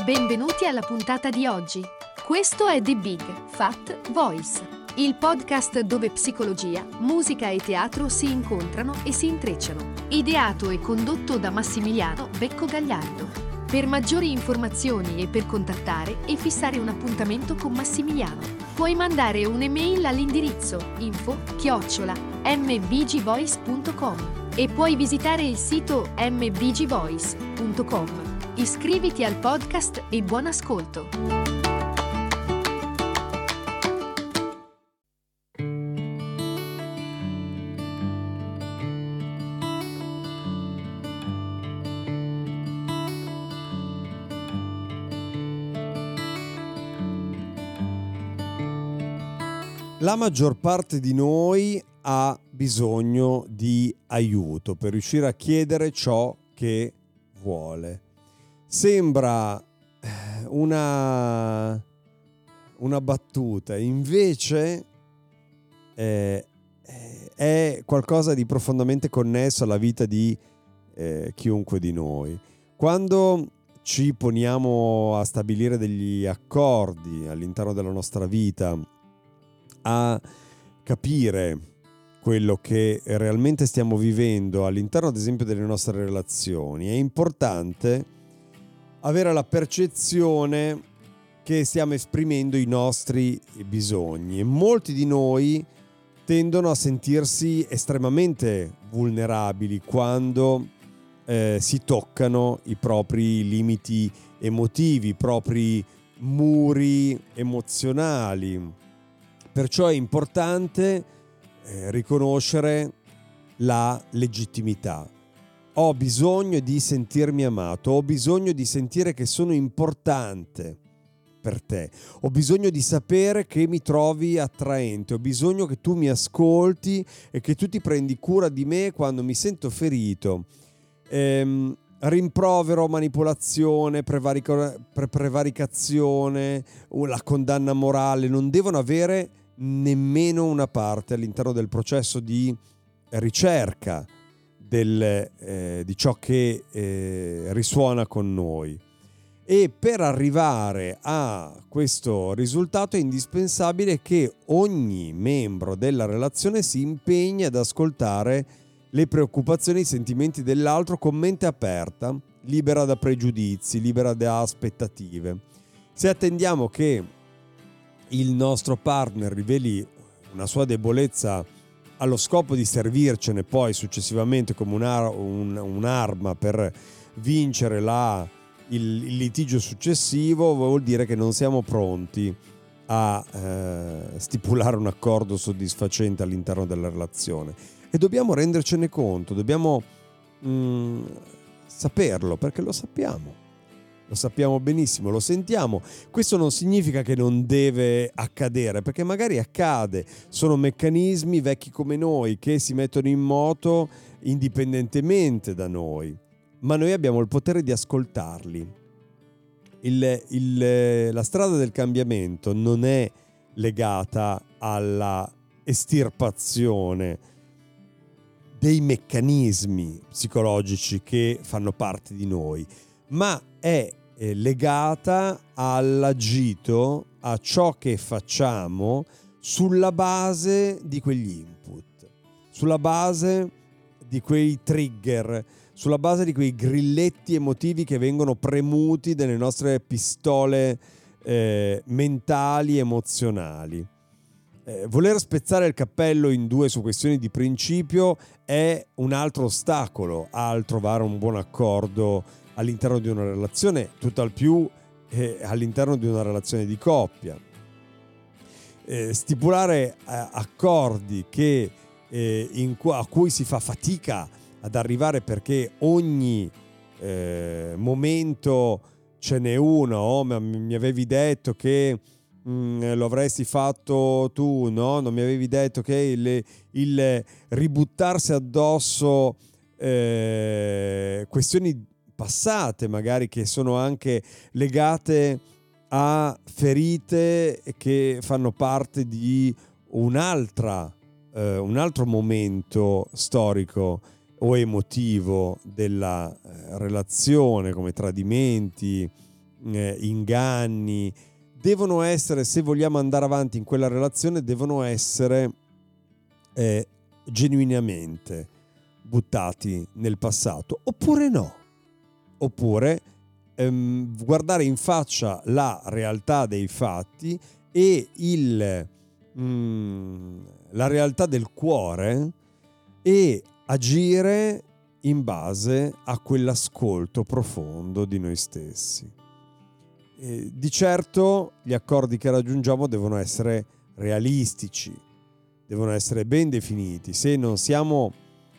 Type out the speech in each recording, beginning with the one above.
Benvenuti alla puntata di oggi. Questo è The Big Fat Voice, il podcast dove psicologia, musica e teatro si incontrano e si intrecciano. Ideato e condotto da Massimiliano Becco Gagliardo. Per maggiori informazioni e per contattare e fissare un appuntamento con Massimiliano, puoi mandare un'email all'indirizzo info@mbgvoice.com e puoi visitare il sito mbgvoice.com. Iscriviti al podcast e buon ascolto! La maggior parte di noi ha bisogno di aiuto per riuscire a chiedere ciò che vuole. Sembra una battuta, invece è qualcosa di profondamente connesso alla vita di chiunque di noi. Quando ci poniamo a stabilire degli accordi all'interno della nostra vita, a capire quello che realmente stiamo vivendo all'interno, ad esempio, delle nostre relazioni, è importante avere la percezione che stiamo esprimendo i nostri bisogni, e molti di noi tendono a sentirsi estremamente vulnerabili quando si toccano i propri limiti emotivi, i propri muri emozionali. Perciò è importante riconoscere la legittimità. Ho bisogno di sentirmi amato, ho bisogno di sentire che sono importante per te, ho bisogno di sapere che mi trovi attraente, ho bisogno che tu mi ascolti e che tu ti prendi cura di me quando mi sento ferito. Rimprovero, manipolazione, prevaricazione, la condanna morale non devono avere nemmeno una parte all'interno del processo di ricerca di ciò che risuona con noi. E per arrivare a questo risultato è indispensabile che ogni membro della relazione si impegni ad ascoltare le preoccupazioni e i sentimenti dell'altro con mente aperta, libera da pregiudizi, libera da aspettative. Se attendiamo che il nostro partner riveli una sua debolezza allo scopo di servircene poi successivamente come un'arma per vincere il litigio successivo, vuol dire che non siamo pronti a stipulare un accordo soddisfacente all'interno della relazione, e dobbiamo rendercene conto, dobbiamo saperlo, perché lo sappiamo benissimo, lo sentiamo. Questo non significa che non deve accadere, perché magari accade, sono meccanismi vecchi come noi che si mettono in moto indipendentemente da noi, ma noi abbiamo il potere di ascoltarli. La strada del cambiamento non è legata alla estirpazione dei meccanismi psicologici che fanno parte di noi, ma è legata all'agito, a ciò che facciamo sulla base di quegli input, sulla base di quei trigger, sulla base di quei grilletti emotivi che vengono premuti dalle nostre pistole mentali, emozionali. Voler spezzare il cappello in due su questioni di principio è un altro ostacolo al trovare un buon accordo all'interno di una relazione, tutt'al più all'interno di una relazione di coppia. Stipulare accordi a cui si fa fatica ad arrivare perché ogni momento ce n'è uno. Ma mi avevi detto che lo avresti fatto tu, no? Non mi avevi detto che il ributtarsi addosso questioni passate, magari, che sono anche legate a ferite che fanno parte di un altro momento storico o emotivo della relazione, come tradimenti, inganni, devono essere, se vogliamo andare avanti in quella relazione, devono essere genuinamente buttati nel passato, oppure no, oppure guardare in faccia la realtà dei fatti e la realtà del cuore e agire in base a quell'ascolto profondo di noi stessi. Di certo gli accordi che raggiungiamo devono essere realistici, devono essere ben definiti. Se non siamo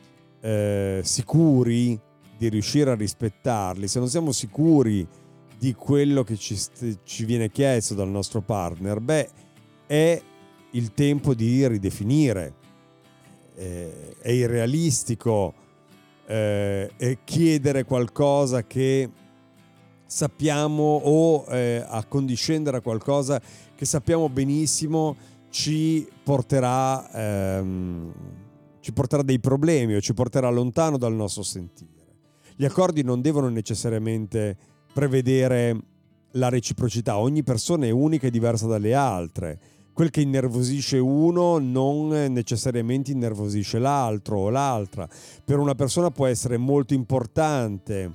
sicuri di riuscire a rispettarli, se non siamo sicuri di quello che ci viene chiesto dal nostro partner, è il tempo di ridefinire. È irrealistico chiedere qualcosa che sappiamo o accondiscendere a qualcosa che sappiamo benissimo ci porterà dei problemi o ci porterà lontano dal nostro sentire. Gli accordi non devono necessariamente prevedere la reciprocità, ogni persona è unica e diversa dalle altre. Quel che innervosisce uno non necessariamente innervosisce l'altro o l'altra. Per una persona può essere molto importante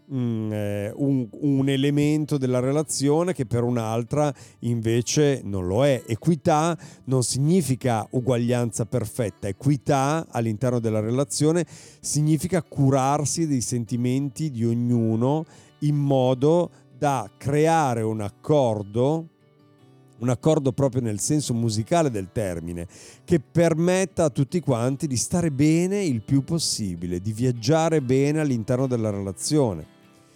un elemento della relazione che per un'altra invece non lo è. Equità non significa uguaglianza perfetta. Equità all'interno della relazione significa curarsi dei sentimenti di ognuno in modo da creare un accordo proprio nel senso musicale del termine, che permetta a tutti quanti di stare bene il più possibile, di viaggiare bene all'interno della relazione.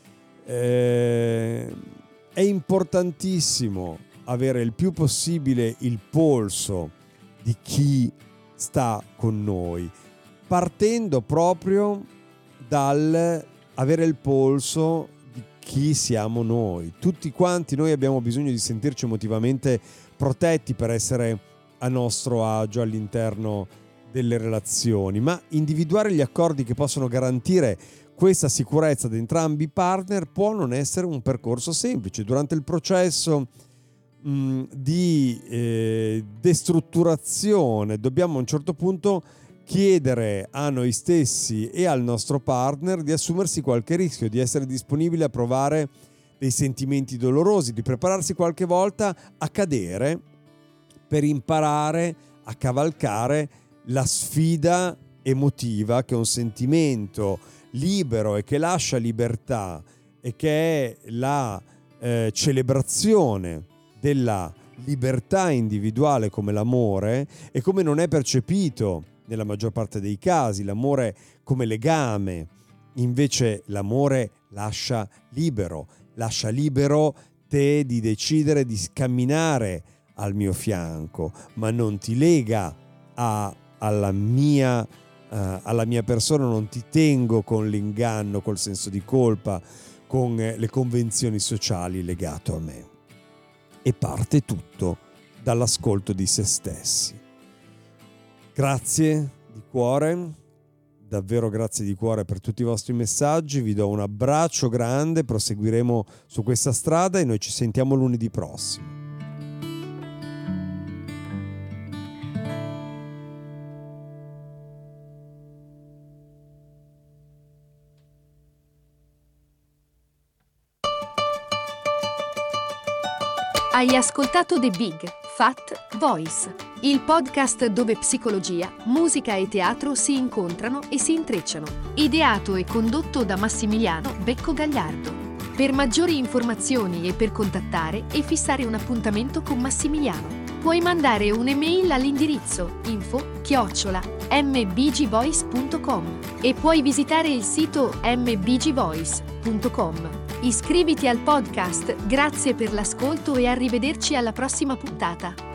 È importantissimo avere il più possibile il polso di chi sta con noi, partendo proprio dal avere il polso di chi siamo noi. Tutti quanti noi abbiamo bisogno di sentirci emotivamente protetti per essere a nostro agio all'interno delle relazioni, ma individuare gli accordi che possono garantire questa sicurezza ad entrambi i partner può non essere un percorso semplice. Durante il processo di destrutturazione dobbiamo a un certo punto chiedere a noi stessi e al nostro partner di assumersi qualche rischio, di essere disponibili a provare dei sentimenti dolorosi, di prepararsi qualche volta a cadere per imparare a cavalcare la sfida emotiva che un sentimento libero e che lascia libertà e che è la celebrazione della libertà individuale come l'amore e come non è percepito nella maggior parte dei casi, l'amore come legame. Invece l'amore lascia libero te di decidere di camminare al mio fianco, ma non ti lega alla mia persona, non ti tengo con l'inganno, col senso di colpa, con le convenzioni sociali legato a me. E parte tutto dall'ascolto di se stessi. Grazie di cuore, davvero grazie di cuore per tutti i vostri messaggi, vi do un abbraccio grande, proseguiremo su questa strada e noi ci sentiamo lunedì prossimo. Hai ascoltato The Big Fat Voice, il podcast dove psicologia, musica e teatro si incontrano e si intrecciano. Ideato e condotto da Massimiliano Becco Gagliardo. Per maggiori informazioni e per contattare e fissare un appuntamento con Massimiliano, puoi mandare un'email all'indirizzo info@mbgvoice.com e puoi visitare il sito mbgvoice.com. Iscriviti al podcast, grazie per l'ascolto e arrivederci alla prossima puntata.